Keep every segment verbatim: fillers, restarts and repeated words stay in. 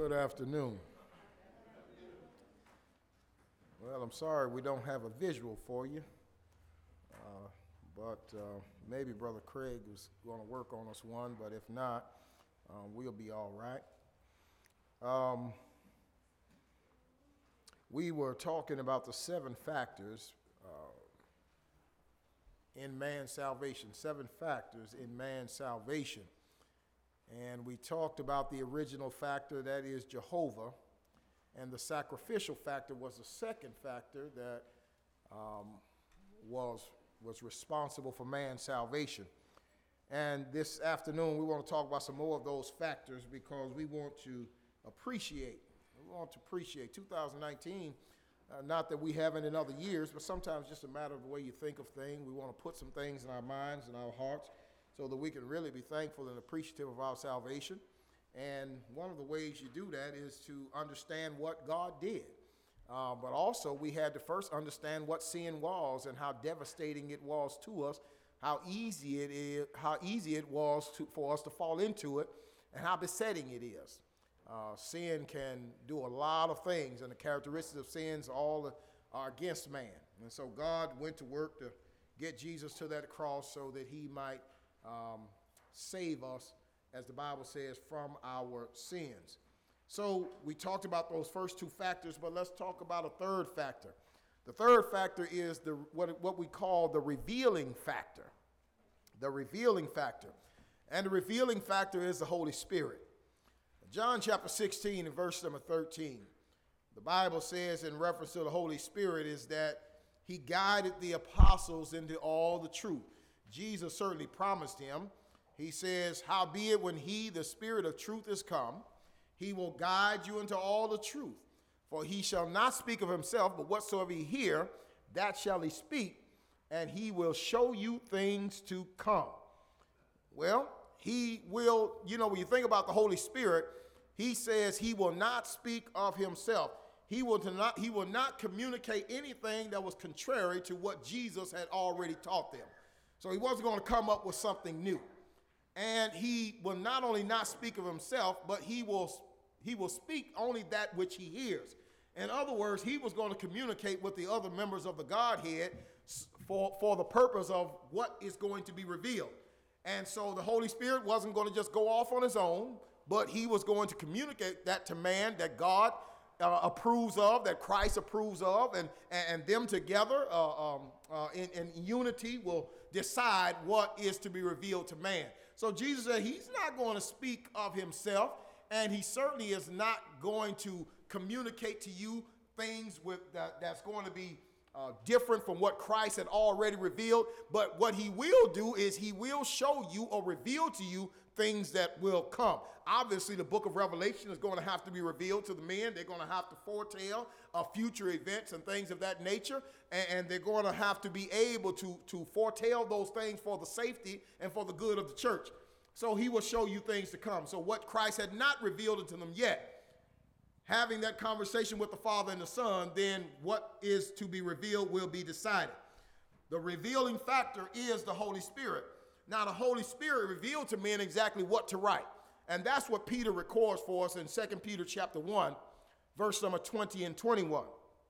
Good afternoon. Well, I'm sorry we don't have a visual for you, uh, but uh, maybe Brother Craig is going to work on us one, but if not, uh, we'll be all right. Um, we were talking about the seven factors uh, in man's salvation, seven factors in man's salvation. And we talked about the original factor, that is Jehovah, and the sacrificial factor was the second factor that um, was, was responsible for man's salvation. And this afternoon we want to talk about some more of those factors because we want to appreciate, we want to appreciate two thousand nineteen, uh, not that we haven't in other years, but sometimes just a matter of the way you think of things. We want to put some things in our minds and our hearts so that we can really be thankful and appreciative of our salvation. And one of the ways you do that is to understand what God did. Uh, but also we had to first understand what sin was and how devastating it was to us, how easy it is, how easy it was to, for us to fall into it, and how besetting it is. Uh, sin can do a lot of things, and the characteristics of sins all are against man. And so God went to work to get Jesus to that cross so that he might Um, save us, as the Bible says, from our sins. So we talked about those first two factors, but let's talk about a third factor. The third factor is the what, what we call the revealing factor. The revealing factor. And the revealing factor is the Holy Spirit. John chapter sixteen and verse number thirteen, the Bible says in reference to the Holy Spirit is that he guided the apostles into all the truth. Jesus certainly promised him. He says, howbeit when he, the Spirit of truth, is come, he will guide you into all the truth. For he shall not speak of himself, but whatsoever he hear, that shall he speak, and he will show you things to come. Well, he will, you know, when you think about the Holy Spirit, he says he will not speak of himself. He will not, he will not communicate anything that was contrary to what Jesus had already taught them. So he wasn't going to come up with something new. And he will not only not speak of himself, but he will, he will speak only that which he hears. In other words, he was going to communicate with the other members of the Godhead for, for the purpose of what is going to be revealed. And so the Holy Spirit wasn't going to just go off on his own, but he was going to communicate that to man that God Uh, approves of, that Christ approves of, and, and them together uh, um, uh, in, in unity will decide what is to be revealed to man. So Jesus said he's not going to speak of himself, and he certainly is not going to communicate to you things with that, that's going to be uh, different from what Christ had already revealed. But what he will do is he will show you or reveal to you things that will come. Obviously, the book of Revelation is going to have to be revealed to the men. They're going to have to foretell of future events and things of that nature. And, and they're going to have to be able to, to foretell those things for the safety and for the good of the church. So he will show you things to come. So what Christ had not revealed to them yet, having that conversation with the Father and the Son, then what is to be revealed will be decided. The revealing factor is the Holy Spirit. Now, the Holy Spirit revealed to men exactly what to write. And that's what Peter records for us in Second Peter chapter one, verse number twenty and twenty-one.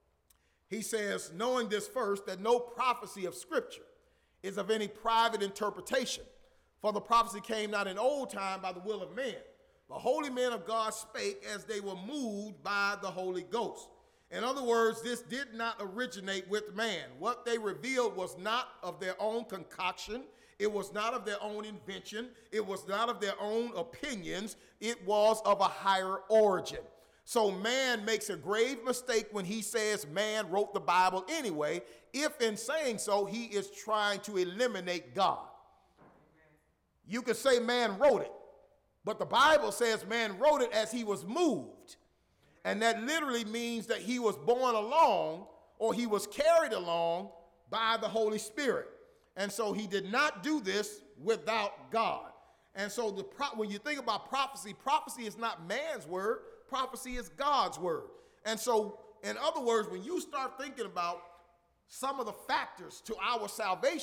He says, knowing this first, that no prophecy of Scripture is of any private interpretation. For the prophecy came not in old time by the will of man. The holy men of God spake as they were moved by the Holy Ghost. In other words, this did not originate with man. What they revealed was not of their own concoction. It was not of their own invention. It was not of their own opinions. It was of a higher origin. So man makes a grave mistake when he says man wrote the Bible anyway, if in saying so, he is trying to eliminate God. You could say man wrote it, but the Bible says man wrote it as he was moved. And that literally means that he was borne along or he was carried along by the Holy Spirit. And so he did not do this without God. And so the pro- when you think about prophecy, prophecy is not man's word. Prophecy is God's word. And so, in other words, when you start thinking about some of the factors to our salvation,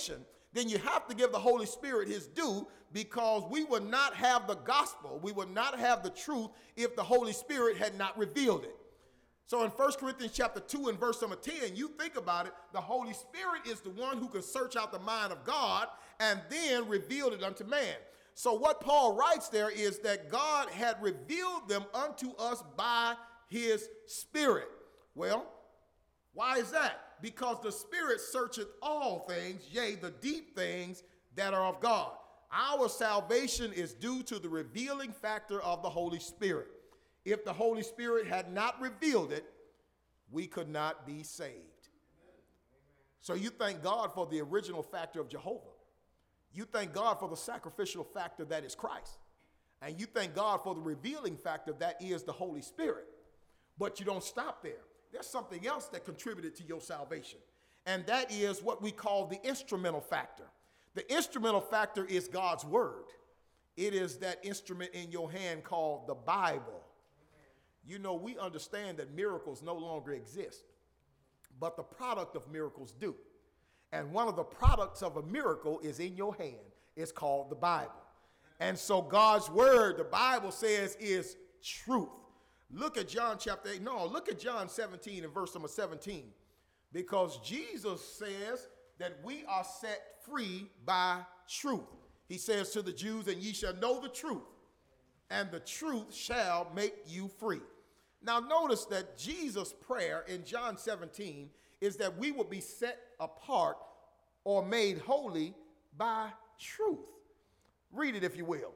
then you have to give the Holy Spirit his due, because we would not have the gospel, we would not have the truth if the Holy Spirit had not revealed it. So in First Corinthians chapter two and verse number ten, you think about it, the Holy Spirit is the one who can search out the mind of God and then reveal it unto man. So what Paul writes there is that God had revealed them unto us by his Spirit. Well, why is that? Because the Spirit searcheth all things, yea, the deep things that are of God. Our salvation is due to the revealing factor of the Holy Spirit. If the Holy Spirit had not revealed it, we could not be saved. So you thank God for the original factor of Jehovah. You thank God for the sacrificial factor that is Christ. And you thank God for the revealing factor that is the Holy Spirit. But you don't stop there. There's something else that contributed to your salvation, and that is what we call the instrumental factor. The instrumental factor is God's word. It is that instrument in your hand called the Bible. You know, we understand that miracles no longer exist, but the product of miracles do. And one of the products of a miracle is in your hand. It's called the Bible. And so God's word, the Bible says, is truth. Look at John chapter eight. No, look at John seventeen and verse number seventeen. Because Jesus says that we are set free by truth. He says to the Jews, and ye shall know the truth, and the truth shall make you free. Now notice that Jesus' prayer in John seventeen is that we will be set apart or made holy by truth. Read it if you will.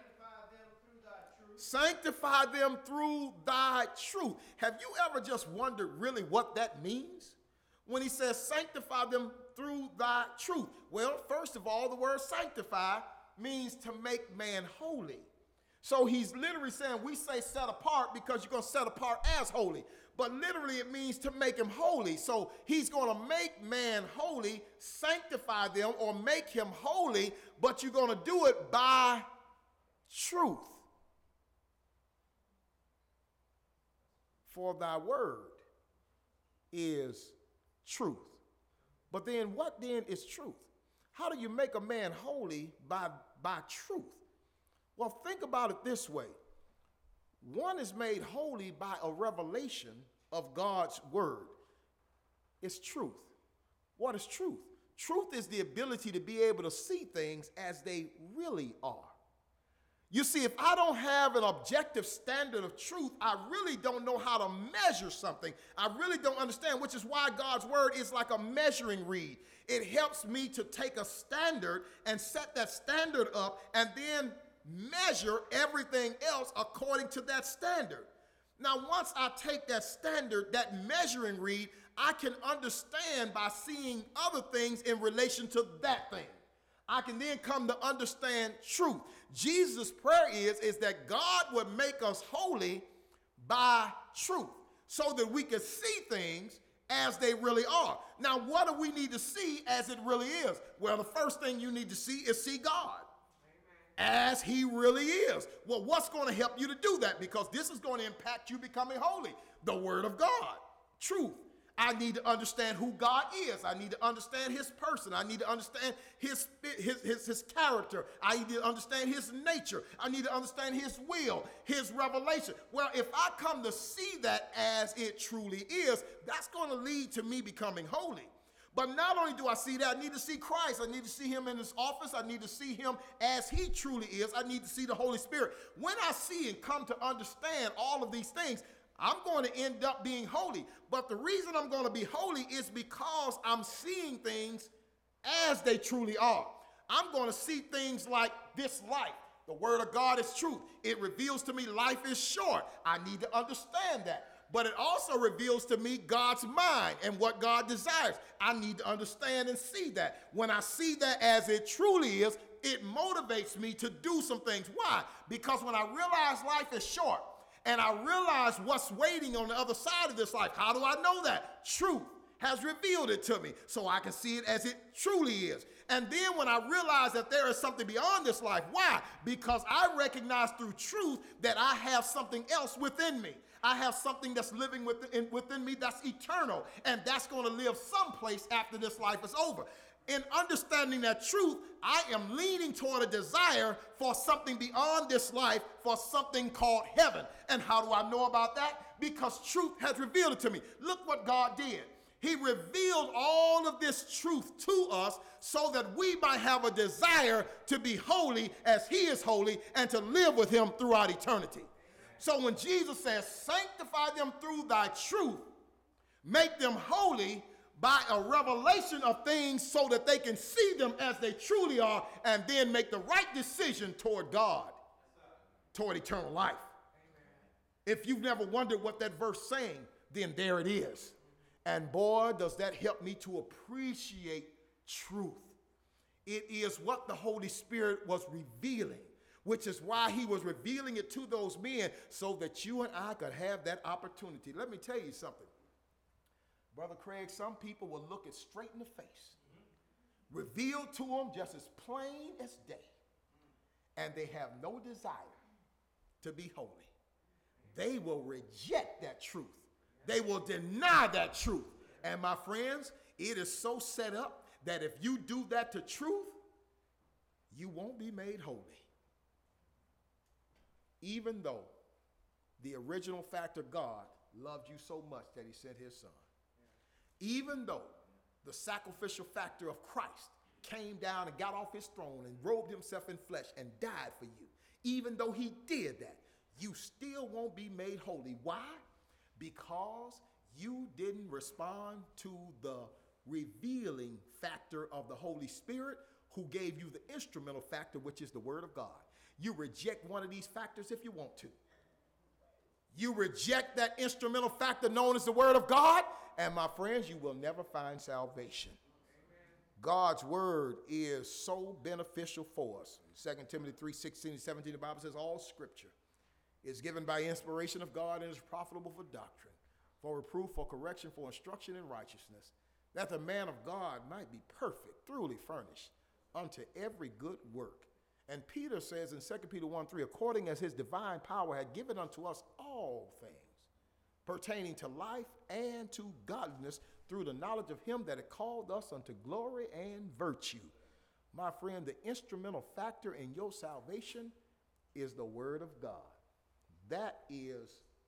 Sanctify them through thy truth. Have you ever just wondered really what that means? When he says sanctify them through thy truth. Well, first of all, the word sanctify means to make man holy. So he's literally saying we say set apart because you're going to set apart as holy. But literally it means to make him holy. So he's going to make man holy, sanctify them or make him holy, but you're going to do it by truth. For thy word is truth. But then what then is truth? How do you make a man holy by, by truth? Well, think about it this way. One is made holy by a revelation of God's word. It's truth. What is truth? Truth is the ability to be able to see things as they really are. You see, if I don't have an objective standard of truth, I really don't know how to measure something. I really don't understand, which is why God's word is like a measuring reed. It helps me to take a standard and set that standard up and then measure everything else according to that standard. Now, once I take that standard, that measuring reed, I can understand by seeing other things in relation to that thing. I can then come to understand truth. Jesus' prayer is, is that God would make us holy by truth so that we can see things as they really are. Now, what do we need to see as it really is? Well, the first thing you need to see is see God as he really is. Well, what's going to help you to do that? Because this is going to impact you becoming holy. The word of God, truth. I need to understand who God is. I need to understand his person. I need to understand his, his, his, his character. I need to understand his nature. I need to understand his will, his revelation. Well, if I come to see that as it truly is, that's going to lead to me becoming holy. But not only do I see that, I need to see Christ. I need to see him in his office. I need to see him as he truly is. I need to see the Holy Spirit. When I see and come to understand all of these things, I'm going to end up being holy. But the reason I'm going to be holy is because I'm seeing things as they truly are. I'm going to see things like this life. The word of God is truth. It reveals to me life is short. I need to understand that. But it also reveals to me God's mind and what God desires. I need to understand and see that. When I see that as it truly is, it motivates me to do some things. Why? Because when I realize life is short, and I realize what's waiting on the other side of this life. How do I know that? Truth has revealed it to me so I can see it as it truly is. And then when I realize that there is something beyond this life, why? Because I recognize through truth that I have something else within me. I have something that's living within, within me that's eternal, and that's going to live someplace after this life is over. In understanding that truth, I am leaning toward a desire for something beyond this life, for something called heaven. And how do I know about that? Because truth has revealed it to me. Look what God did. He revealed all of this truth to us so that we might have a desire to be holy as he is holy and to live with him throughout eternity. So when Jesus says, sanctify them through thy truth, make them holy by a revelation of things so that they can see them as they truly are and then make the right decision toward God, toward eternal life. If you've never wondered what that verse is saying, then there it is. And boy, does that help me to appreciate truth. It is what the Holy Spirit was revealing, which is why he was revealing it to those men so that you and I could have that opportunity. Let me tell you something. Brother Craig, some people will look it straight in the face, revealed to them just as plain as day, and they have no desire to be holy. They will reject that truth. They will deny that truth. And my friends, it is so set up that if you do that to truth, you won't be made holy. Even though the original factor, God, loved you so much that he sent his son. Even though the sacrificial factor of Christ came down and got off his throne and robed himself in flesh and died for you, even though he did that, you still won't be made holy. Why? Because you didn't respond to the revealing factor of the Holy Spirit, who gave you the instrumental factor, which is the Word of God. You reject one of these factors if you want to. You reject that instrumental factor known as the Word of God, and my friends, you will never find salvation. God's Word is so beneficial for us. Second Timothy three, sixteen and seventeen, the Bible says, all Scripture is given by inspiration of God and is profitable for doctrine, for reproof, for correction, for instruction in righteousness, that the man of God might be perfect, thoroughly furnished unto every good work. And Peter says in Second Peter one, three, according as his divine power had given unto us all things pertaining to life and to godliness through the knowledge of him that had called us unto glory and virtue. My friend, the instrumental factor in your salvation is the Word of God. That is,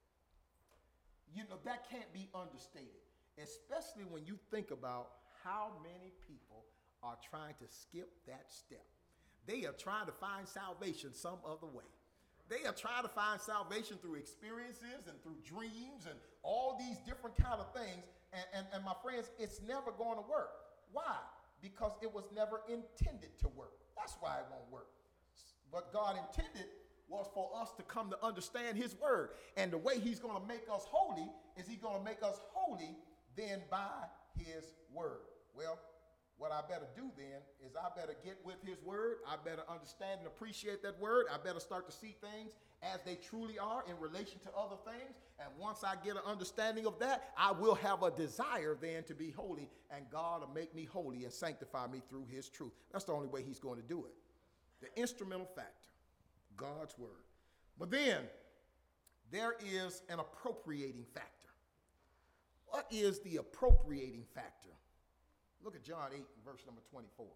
you know, that can't be understated, especially when you think about how many people are trying to skip that step. They are trying to find salvation some other way. They are trying to find salvation through experiences and through dreams and all these different kind of things. And, and, and my friends, it's never going to work. Why? Because it was never intended to work. That's why it won't work. What God intended was for us to come to understand his word. And the way he's going to make us holy is he's going to make us holy then by his word. Well, what I better do then is I better get with his word. I better understand and appreciate that word. I better start to see things as they truly are in relation to other things. And once I get an understanding of that, I will have a desire then to be holy, and God will make me holy and sanctify me through his truth. That's the only way he's going to do it. The instrumental factor, God's word. But then there is an appropriating factor. What is the appropriating factor? Look at John eight, verse number twenty-four.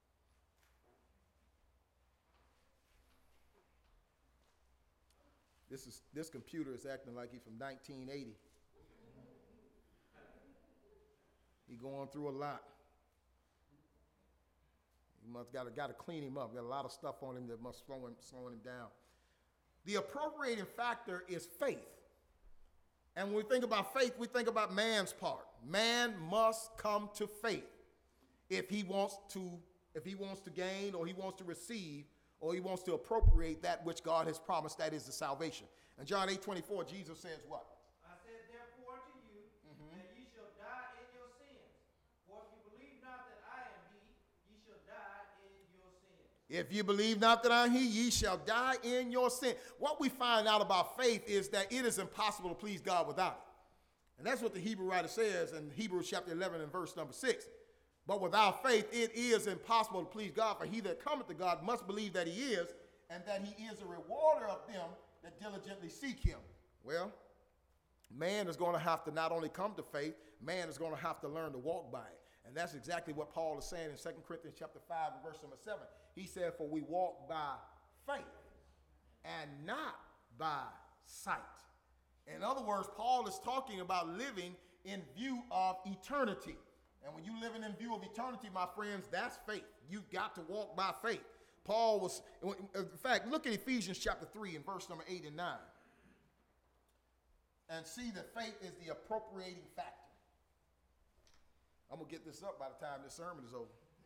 This is this computer is acting like he's from nineteen eighty. He's going through a lot. You must got to got to clean him up. Got a lot of stuff on him that must slow him, slowing him down. The appropriating factor is faith. And when we think about faith, we think about man's part. Man must come to faith if he wants to, if he wants to gain, or he wants to receive, or he wants to appropriate that which God has promised, that is the salvation. And John eight twenty-four, Jesus says what? I said therefore to you, mm-hmm. that ye shall die in your sins. For if you believe not that I am he, ye shall die in your sins. If you believe not that I am he, ye shall die in your sin. What we find out about faith is that it is impossible to please God without it. And that's what the Hebrew writer says in Hebrews chapter eleven and verse number six. But without faith, it is impossible to please God, for he that cometh to God must believe that he is, and that he is a rewarder of them that diligently seek him. Well, man is going to have to not only come to faith, man is going to have to learn to walk by it. And that's exactly what Paul is saying in Second Corinthians chapter five and verse number seven. He said, for we walk by faith and not by sight. In other words, Paul is talking about living in view of eternity. And when you're living in view of eternity, my friends, that's faith. You've got to walk by faith. Paul was, in fact, look at Ephesians chapter three and verse number eight and nine. And see that faith is the appropriating factor. I'm going to get this up by the time this sermon is over.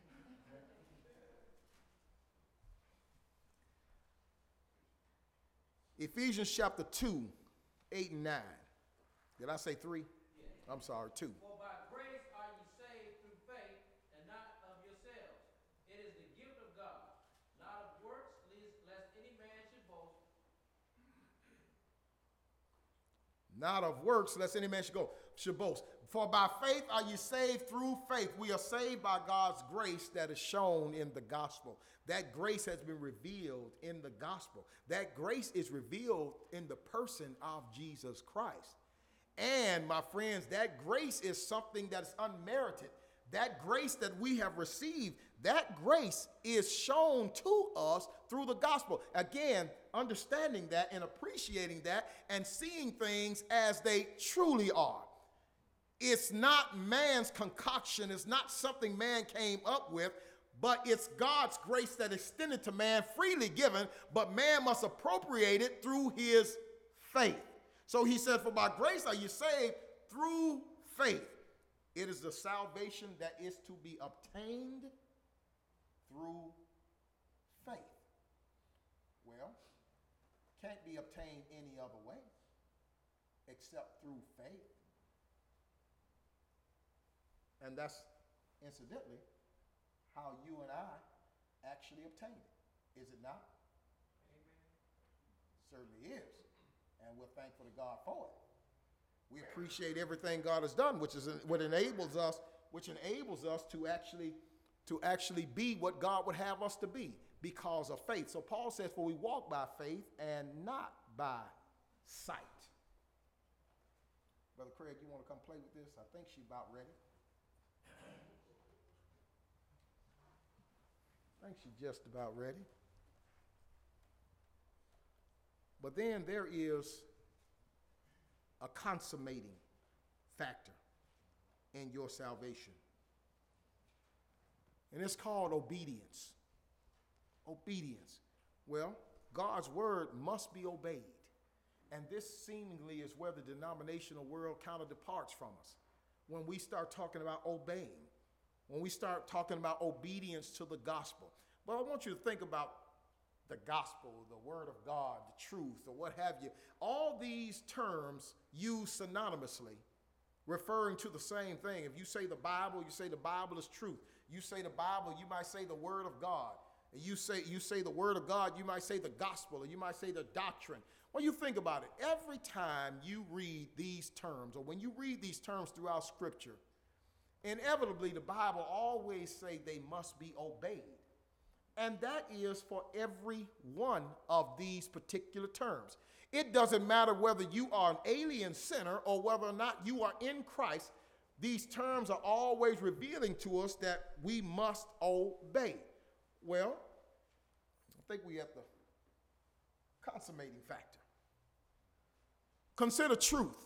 Ephesians chapter two, eight and nine. Did I say three? Yes. I'm sorry, two. For by grace are you saved through faith, and not of yourselves. It is the gift of God, not of works, lest, lest any man should boast. Not of works, lest any man should go should boast. For by faith are you saved through faith. We are saved by God's grace that is shown in the gospel. That grace has been revealed in the gospel. That grace is revealed in the person of Jesus Christ. And my friends, that grace is something that is unmerited. That grace that we have received, that grace is shown to us through the gospel. Again, understanding that and appreciating that and seeing things as they truly are. It's not man's concoction. It's not something man came up with, but it's God's grace that is extended to man, freely given, but man must appropriate it through his faith. So he said, for by grace are you saved through faith. It is the salvation that is to be obtained through faith. Well, can't be obtained any other way except through faith. And that's, incidentally, how you and I actually obtain it. Is it not? Amen. Certainly is. And we're thankful to God for it. We appreciate everything God has done, which is what enables us, which enables us to actually, to actually be what God would have us to be because of faith. So Paul says, for we walk by faith and not by sight. Brother Craig, you want to come play with this? I think she's about ready. I think she's just about ready. But then there is a consummating factor in your salvation. And it's called obedience. Obedience. Well, God's word must be obeyed. And this seemingly is where the denominational world kind of departs from us. When we start talking about obeying, when we start talking about obedience to the gospel. But I want you to think about the gospel, the word of God, the truth, or what have you. All these terms used synonymously, referring to the same thing. If you say the Bible, you say the Bible is truth. You say the Bible, you might say the word of God. And you say, you say the word of God, you might say the gospel, or you might say the doctrine. When you think about it, every time you read these terms, or when you read these terms throughout Scripture, inevitably the Bible always say they must be obeyed. And that is for every one of these particular terms. It doesn't matter whether you are an alien sinner or whether or not you are in Christ. These terms are always revealing to us that we must obey. Well, I think we're at the consummating factor. Consider truth.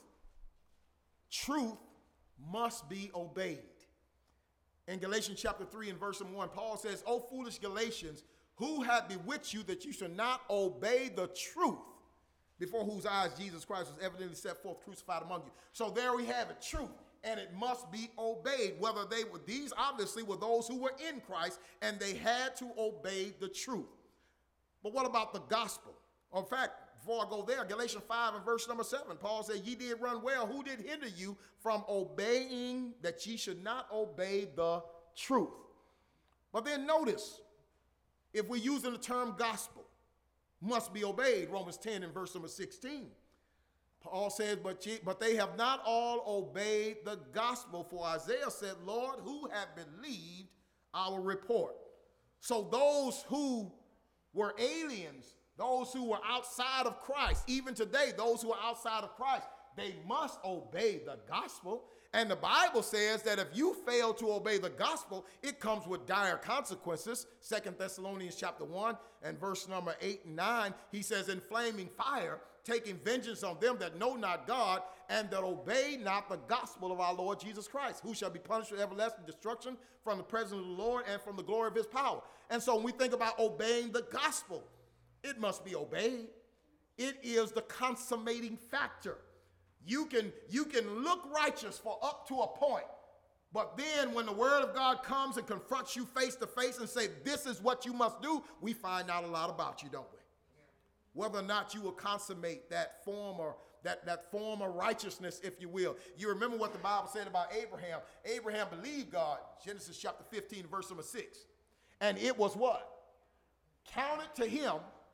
Truth must be obeyed. In Galatians chapter three and verse one, Paul says, O foolish Galatians, who hath bewitched you that you should not obey the truth, before whose eyes Jesus Christ was evidently set forth crucified among you. So there we have it, truth, and it must be obeyed. Whether they were, these obviously were those who were in Christ, and they had to obey the truth. But what about the gospel? In fact, before I go there, Galatians five and verse number seven, Paul said, ye did run well. Who did hinder you from obeying, that ye should not obey the truth? But then notice, if we're using the term gospel, must be obeyed, Romans ten and verse number sixteen. Paul says, but, ye, but they have not all obeyed the gospel. For Isaiah said, Lord, who have believed our report? So those who were aliens, those who were outside of Christ, even today, those who are outside of Christ, they must obey the gospel. And the Bible says that if you fail to obey the gospel, it comes with dire consequences. Second Thessalonians chapter one and verse number eight and nine, he says, in flaming fire, taking vengeance on them that know not God and that obey not the gospel of our Lord Jesus Christ, who shall be punished with everlasting destruction from the presence of the Lord and from the glory of his power. And so when we think about obeying the gospel, it must be obeyed. It is the consummating factor. You can, you can look righteous for up to a point, but then when the word of God comes and confronts you face to face and say, this is what you must do, we find out a lot about you, don't we? Whether or not you will consummate that form or that, that form of righteousness, if you will. You remember what the Bible said about Abraham. Abraham believed God, Genesis chapter fifteen, verse number six. And it was what? Counted to him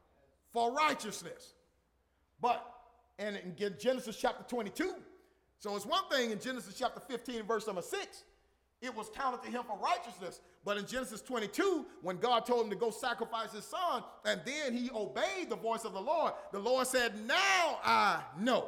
for righteousness. But, and in Genesis chapter twenty-two, so it's one thing in Genesis chapter fifteen, verse number six, it was counted to him for righteousness. But in Genesis twenty-two, when God told him to go sacrifice his son, and then he obeyed the voice of the Lord, the Lord said, now I know.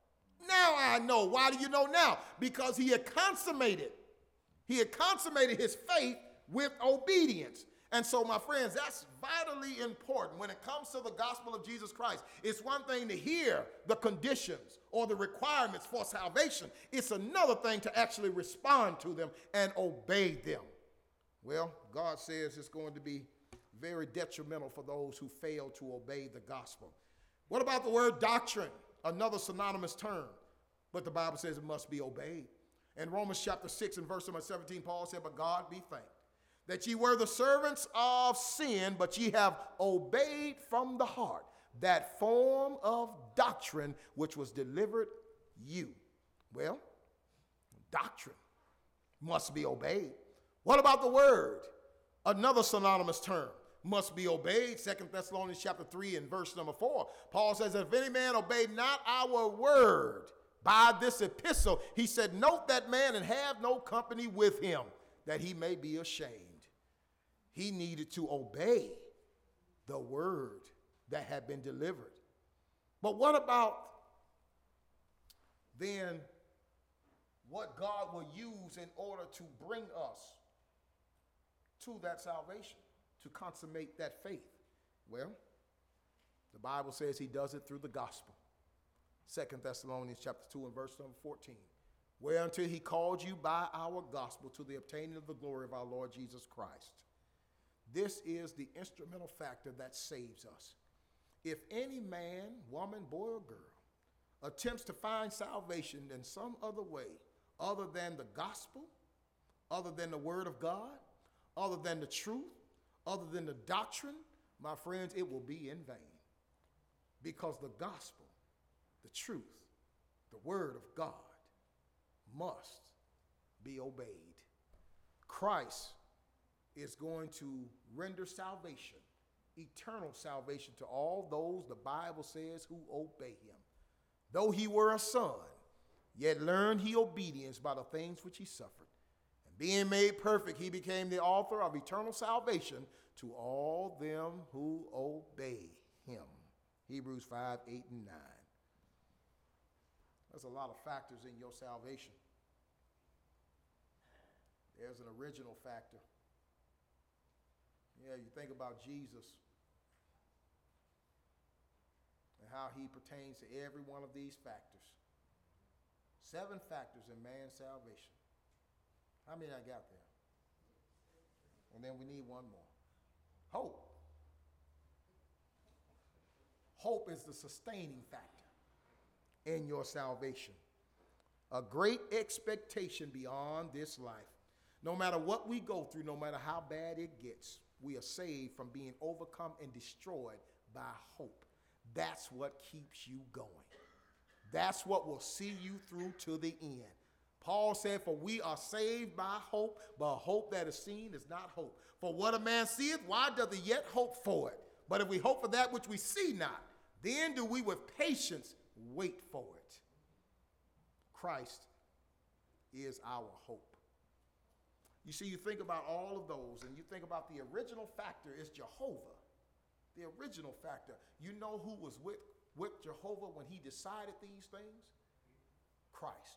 Now I know. Why do you know now? Because he had consummated. He had consummated his faith with obedience. And so, my friends, that's vitally important when it comes to the gospel of Jesus Christ. It's one thing to hear the conditions or the requirements for salvation. It's another thing to actually respond to them and obey them. Well, God says it's going to be very detrimental for those who fail to obey the gospel. What about the word doctrine? Another synonymous term, but the Bible says it must be obeyed. In Romans chapter six and verse number seventeen, Paul said, but God be thanked that ye were the servants of sin, but ye have obeyed from the heart that form of doctrine which was delivered you. Well, doctrine must be obeyed. What about the word? Another synonymous term, must be obeyed. Second Thessalonians chapter three and verse number four. Paul says, if any man obey not our word by this epistle, he said, note that man and have no company with him, that he may be ashamed. He needed to obey the word that had been delivered. But what about then what God will use in order to bring us to that salvation, to consummate that faith? Well, the Bible says he does it through the gospel. Second Thessalonians chapter two and verse number fourteen. Whereunto he called you by our gospel to the obtaining of the glory of our Lord Jesus Christ. This is the instrumental factor that saves us. If any man, woman, boy, or girl attempts to find salvation in some other way other than the gospel, other than the word of God, other than the truth, other than the doctrine, my friends, it will be in vain. Because the gospel, the truth, the word of God must be obeyed. Christ is going to render salvation, eternal salvation, to all those, the Bible says, who obey him. Though he were a son, yet learned he obedience by the things which he suffered. And being made perfect, he became the author of eternal salvation to all them who obey him. Hebrews five, eight, and nine. There's a lot of factors in your salvation. There's an original factor. Yeah, you think about Jesus and how he pertains to every one of these factors. Seven factors in man's salvation. How many I got there? And then we need one more. Hope. Hope is the sustaining factor in your salvation. A great expectation beyond this life. No matter what we go through, no matter how bad it gets, we are saved from being overcome and destroyed by hope. That's what keeps you going. That's what will see you through to the end. Paul said, for we are saved by hope, but hope that is seen is not hope. For what a man seeth, why doth he yet hope for it? But if we hope for that which we see not, then do we with patience wait for it. Christ is our hope. You see, you think about all of those, and you think about the original factor is Jehovah. The original factor. You know who was with, with Jehovah when he decided these things? Christ.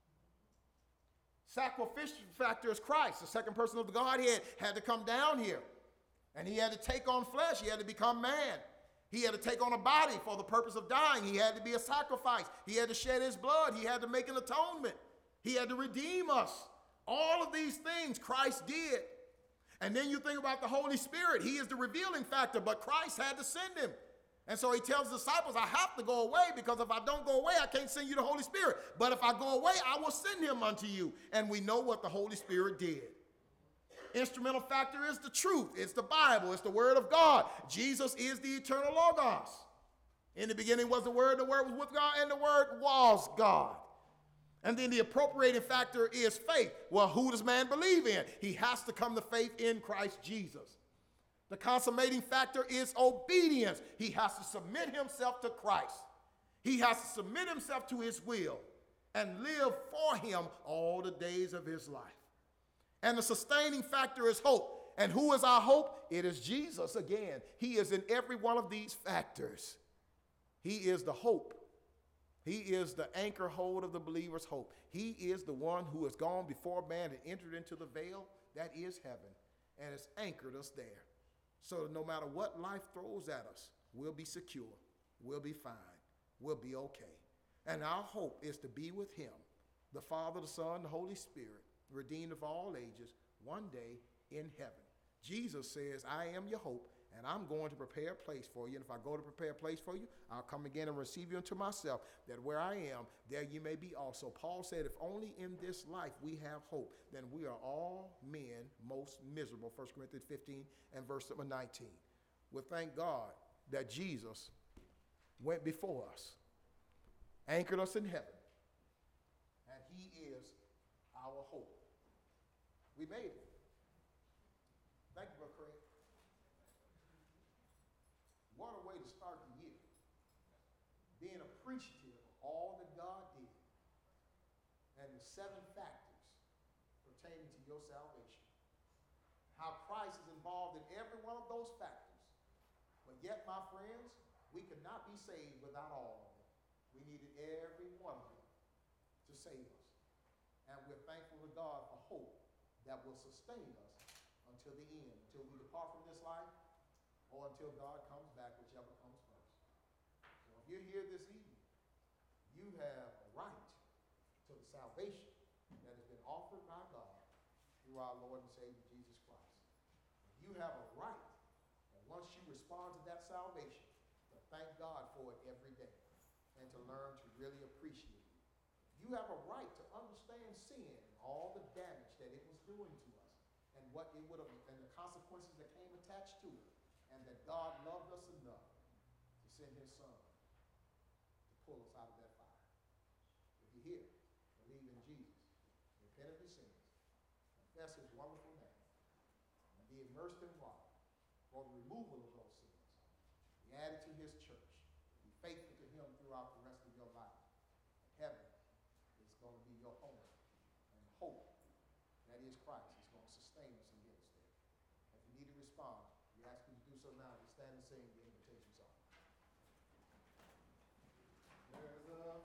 Sacrificial factor is Christ. The second person of the Godhead had to come down here. And he had to take on flesh. He had to become man. He had to take on a body for the purpose of dying. He had to be a sacrifice. He had to shed his blood. He had to make an atonement. He had to redeem us. All of these things Christ did. And then you think about the Holy Spirit. He is the revealing factor, but Christ had to send him. And so he tells the disciples, I have to go away, because if I don't go away, I can't send you the Holy Spirit. But if I go away, I will send him unto you. And we know what the Holy Spirit did. Instrumental factor is the truth. It's the Bible. It's the Word of God. Jesus is the eternal Logos. In the beginning was the Word. The Word was with God, and the Word was God. And then the appropriating factor is faith. Well, who does man believe in? He has to come to faith in Christ Jesus. The consummating factor is obedience. He has to submit himself to Christ. He has to submit himself to his will and live for him all the days of his life. And the sustaining factor is hope. And who is our hope? It is Jesus again. He is in every one of these factors. He is the hope. He is the anchor hold of the believer's hope. He is the one who has gone before man and entered into the veil that is heaven and has anchored us there. So no matter what life throws at us, we'll be secure, we'll be fine, we'll be okay. And our hope is to be with him, the Father, the Son, the Holy Spirit, redeemed of all ages, one day in heaven. Jesus says, I am your hope, and I'm going to prepare a place for you. And if I go to prepare a place for you, I'll come again and receive you unto myself, that where I am, there you may be also. Paul said, if only in this life we have hope, then we are all men most miserable. First Corinthians fifteen and verse number nineteen. We thank God that Jesus went before us, anchored us in heaven, and he is our hope. We made it. Thank you, Brother Craig. What a way to start the year. Being appreciative of all that God did and the seven factors pertaining to your salvation. How Christ is involved in every one of those factors. But yet, my friends, we could not be saved without all of them. We needed every one of them to save us. And we're thankful to God for hope that will sustain us until the end, until we depart from this life, or until God comes back, whichever comes first. So if you're here this evening, you have a right to the salvation that has been offered by God through our Lord and Savior Jesus Christ. You have a right, and once you respond to that salvation, to thank God for it every day and to learn to really appreciate it. You have a right to understand sin and all the damage that it was doing to us and what it would have, and the consequences that came attached to it. And that God loved us enough to send his son to pull us out of that fire. If you're here, believe in Jesus, repent of your sins, confess his wonderful name, and be immersed in water for the removal of those sins. Be added to his church. Be faithful to him throughout the